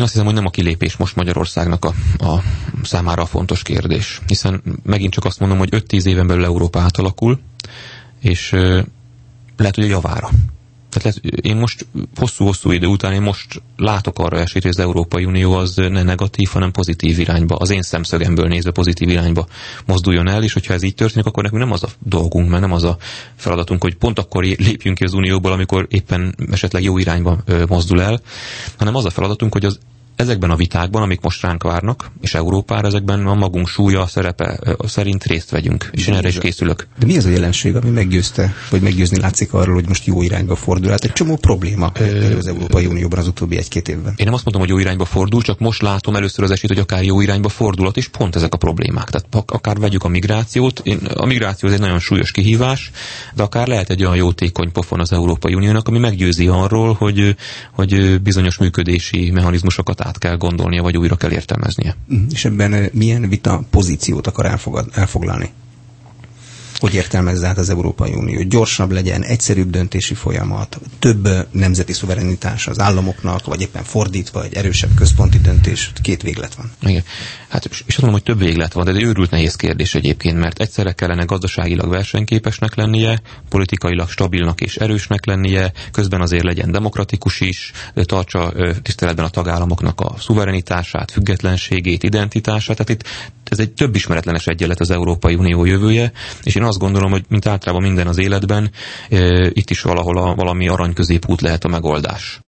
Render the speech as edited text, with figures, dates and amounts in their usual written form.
azt hiszem, hogy nem a kilépés most Magyarországnak a számára a fontos kérdés. Hiszen megint csak azt mondom, hogy 5-10 éven belül Európa átalakul, és lehet, hogy a javára. Tehát én most hosszú-hosszú idő után én most látok arra esélyt, hogy az Európai Unió az ne negatív, hanem pozitív irányba, az én szemszögemből nézve pozitív irányba mozduljon el, és hogyha ez így történik, akkor nekünk nem az a dolgunk, mert nem az a feladatunk, hogy pont akkor lépjünk ki az Unióból, amikor éppen esetleg jó irányba mozdul el, hanem az a feladatunk, hogy ezekben a vitákban, amik most ránk várnak, és Európára, ezekben a magunk súlya, szerepe szerint részt vegyünk, és én erre is készülök. De mi az a jelenség, ami meggyőzte, vagy meggyőzni látszik arról, hogy most jó irányba fordul? Hát egy csomó probléma az Európai Unióban az utóbbi 1-2 évben. Én nem azt mondom, hogy jó irányba fordul, csak most látom először az esélyt, hogy akár jó irányba fordulat, és pont ezek a problémák. Tehát akár vegyük a migrációt, a migráció egy nagyon súlyos kihívás, de akár lehet egy olyan jótékony pofon az Európai Uniónak, ami meggyőzi arról, hogy bizonyos működési mechanizmusokat át kell gondolnia, vagy újra kell értelmeznie. És ebben milyen vita pozíciót akar elfoglalni? Hogy értelmezze át az Európai Unió? Gyorsabb legyen, egyszerűbb döntési folyamat, több nemzeti szuverenitás az államoknak, vagy éppen fordítva, egy erősebb központi döntés, 2 véglet van. Igen. Hát, és azt mondom, hogy több véglet van, de egy őrült nehéz kérdés egyébként, mert egyszerre kellene gazdaságilag versenyképesnek lennie, politikailag stabilnak és erősnek lennie, közben azért legyen demokratikus is, tartsa tiszteletben a tagállamoknak a szuverenitását, függetlenségét, identitását. Tehát itt ez egy több ismeretlenes egyenlet az Európai Unió jövője, és én azt gondolom, hogy mint általában minden az életben, itt is valahol valami arany középút lehet a megoldás.